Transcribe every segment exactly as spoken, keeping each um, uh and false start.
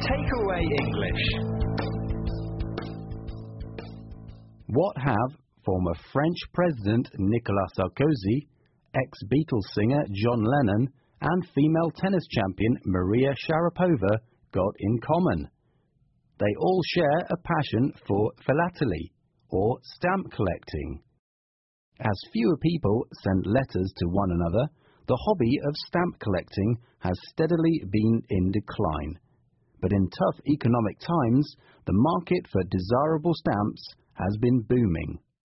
Takeaway English. What have former French President Nicolas Sarkozy, ex-Beatles singer John Lennon, and female tennis champion Maria Sharapova got in common? They all share a passion for philately, or stamp collecting. As fewer people send letters to one another, the hobby of stamp collecting has steadily been in decline. But in tough economic times, the market for desirable stamps has been booming.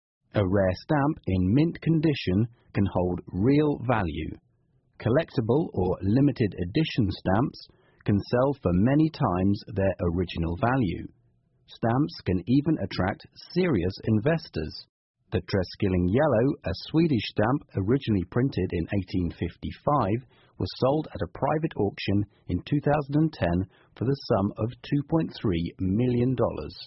A rare stamp in mint condition can hold real value. Collectible or limited edition stamps can sell for many times their original value. Stamps can even attract serious investors. The Treskilling Yellow, a Swedish stamp originally printed in eighteen fifty-five, was sold at a private auction in two thousand ten for the sum of two point three million dollars.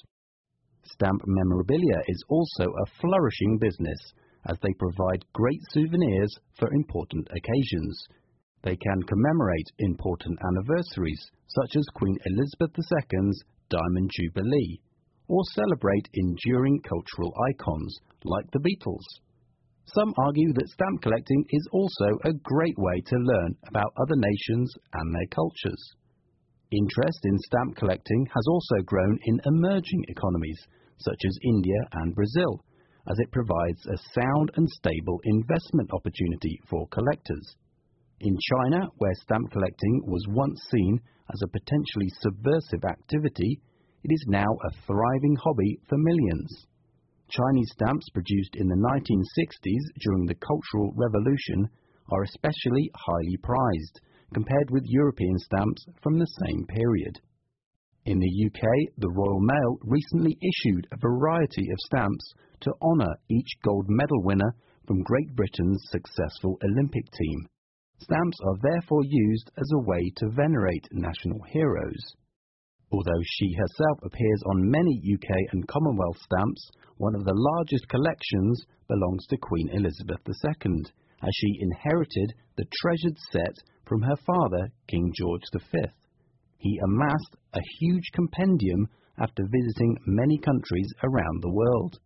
Stamp memorabilia is also a flourishing business, as they provide great souvenirs for important occasions. They can commemorate important anniversaries, such as Queen Elizabeth the Second's Diamond Jubilee, or celebrate enduring cultural icons, like the Beatles. Some argue that stamp collecting is also a great way to learn about other nations and their cultures. Interest in stamp collecting has also grown in emerging economies, such as India and Brazil, as it provides a sound and stable investment opportunity for collectors. In China, where stamp collecting was once seen as a potentially subversive activity, it is now a thriving hobby for millions. Chinese stamps produced in the nineteen sixties during the Cultural Revolution are especially highly prized, compared with European stamps from the same period. In the U K, the Royal Mail recently issued a variety of stamps to honour each gold medal winner from Great Britain's successful Olympic team. Stamps are therefore used as a way to venerate national heroes. Although she herself appears on many U K and Commonwealth stamps, one of the largest collections belongs to Queen Elizabeth the Second, as she inherited the treasured set from her father, King George the Fifth. He amassed a huge compendium after visiting many countries around the world.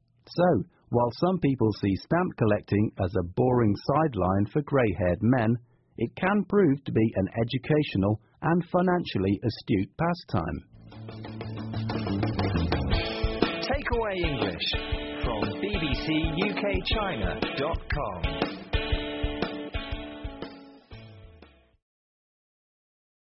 So, while some people see stamp collecting as a boring sideline for grey-haired men, it can prove to be an educational and financially astute pastime. Takeaway English from B B C U K China dot com.